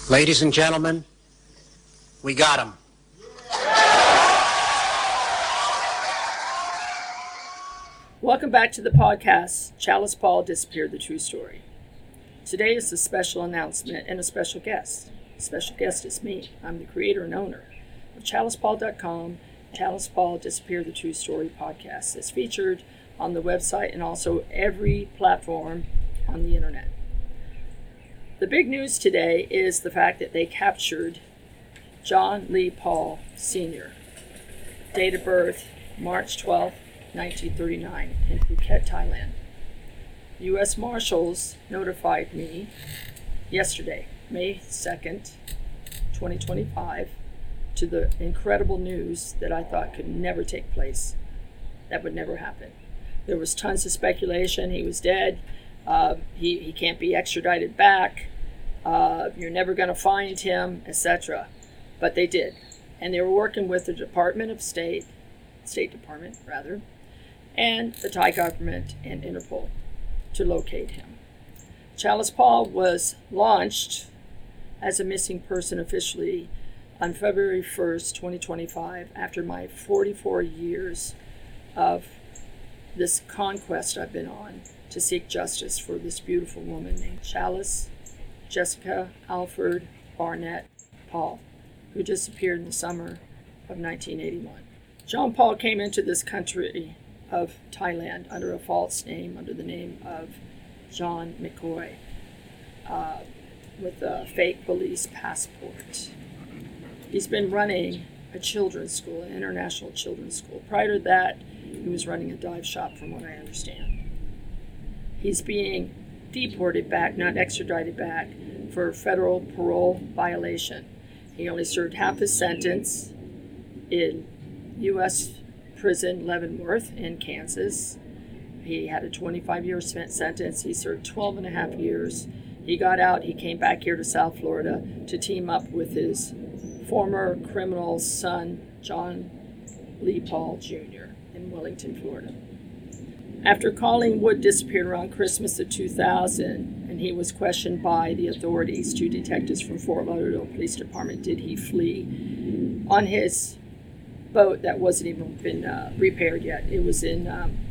Ladies and gentlemen, we got him. Welcome back to the podcast, Chalice Paul Disappeared, the True Story. Today is a special announcement and a special guest. The special guest is me. I'm the creator and owner of ChalicePaul.com, Chalice Paul Disappeared, the True Story podcast. It's featured on the website and also every platform on the internet. The big news today is the fact that they captured John Lee Paul Sr., date of birth March 12, 1939, in Phuket, Thailand. U.S. Marshals notified me yesterday, May 2nd, 2025, to the incredible news that I thought could never take place. That would never happen. There was tons of speculation. He was dead. He can't be extradited back. You're never going to find him, etc. But they did. And they were working with the Department of State Department, and the Thai government and Interpol to locate him. Chalice Paul was launched as a missing person officially on February 1st, 2025, after my 44 years of this conquest I've been on to seek justice for this beautiful woman named Chalice Jessica Alford Barnett Paul, who disappeared in the summer of 1981. John Paul came into this country of Thailand under a false name, under the name of John McCoy, with a fake police passport. He's been running a children's school, an international children's school. Prior to that, he was running a dive shop, from what I understand. He's being deported back, not extradited back, for federal parole violation. He only served half his sentence in U.S. prison Leavenworth in Kansas. He had a 25-year sentence. He served 12 and a half years. He got out. He came back here to South Florida to team up with his former criminal son, John Lee Paul Jr., in Wellington, Florida. After Colleen Wood disappeared around Christmas of 2000, and he was questioned by the authorities, two detectives from Fort Lauderdale Police Department, did he flee on his boat that wasn't even been repaired yet. It was in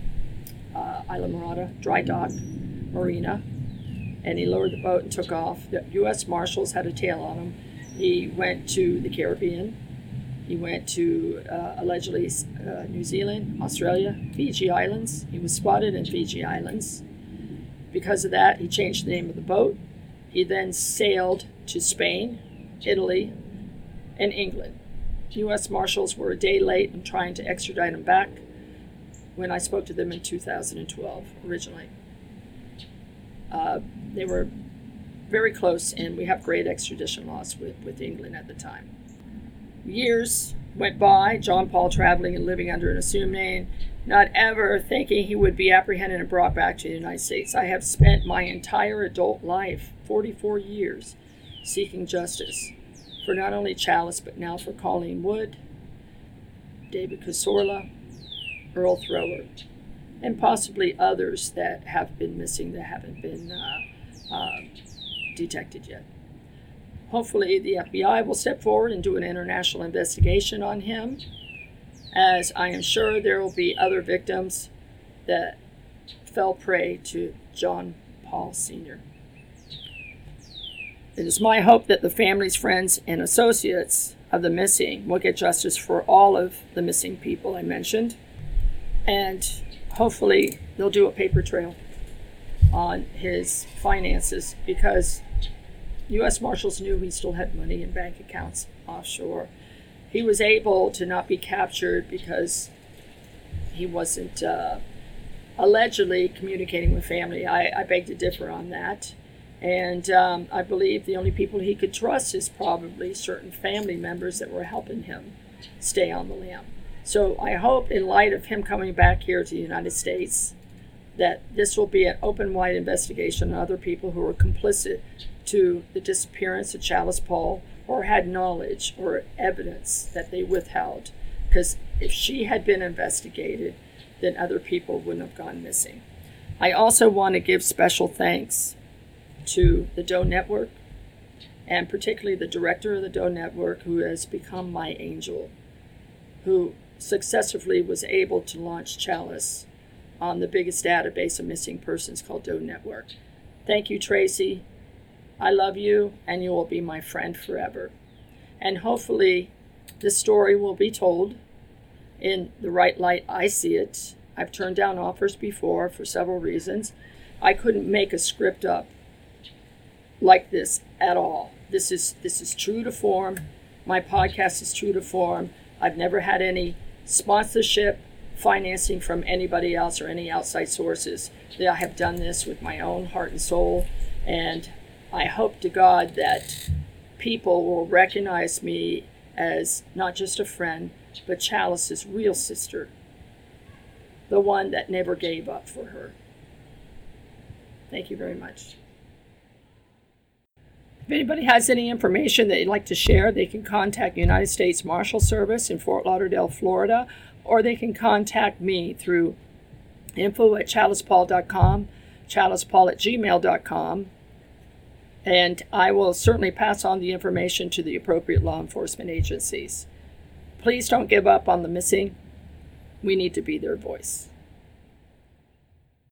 Isla Morada, dry dock marina, and he lowered the boat and took off. The U.S. Marshals had a tail on him. He went to the Caribbean. He went to allegedly New Zealand, Australia, Fiji Islands. He was spotted in Fiji Islands. Because of that, he changed the name of the boat. He then sailed to Spain, Italy, and England. U.S. Marshals were a day late in trying to extradite him back when I spoke to them in 2012 originally. They were very close, and we have great extradition laws with England at the time. Years went by, John Paul traveling and living under an assumed name, not ever thinking he would be apprehended and brought back to the United States. I have spent my entire adult life, 44 years, seeking justice for not only Chalice, but now for Colleen Wood, David Casorla, Earl Thrower, and possibly others that have been missing that haven't been detected yet. Hopefully the FBI will step forward and do an international investigation on him, as I am sure there will be other victims that fell prey to John Paul Sr. It is my hope that the families, friends, and associates of the missing will get justice for all of the missing people I mentioned, and hopefully they'll do a paper trail on his finances, because U.S. Marshals knew he still had money in bank accounts offshore. He was able to not be captured because he wasn't allegedly communicating with family. I beg to differ on that. And I believe the only people he could trust is probably certain family members that were helping him stay on the lam. So I hope, in light of him coming back here to the United States, that this will be an open, wide investigation on other people who were complicit to the disappearance of Chalice Paul, or had knowledge or evidence that they withheld. Because if she had been investigated, then other people wouldn't have gone missing. I also want to give special thanks to the Doe Network, and particularly the director of the Doe Network, who has become my angel, who successfully was able to launch Chalice on the biggest database of missing persons called Doe Network. Thank you, Tracy. I love you, and you will be my friend forever. And hopefully this story will be told in the right light I see it. I've turned down offers before for several reasons. I couldn't make a script up like this at all. This is true to form. My podcast is true to form. I've never had any sponsorship, financing from anybody else or any outside sources. I have done this with my own heart and soul, and I hope to God that people will recognize me as not just a friend, but Chalice's real sister, the one that never gave up for her. Thank you very much. If anybody has any information that you'd like to share, they can contact United States Marshal Service in Fort Lauderdale, Florida, or they can contact me through info@chalicepaul.com, chalicepaul@gmail.com, and I will certainly pass on the information to the appropriate law enforcement agencies. Please don't give up on the missing. We need to be their voice.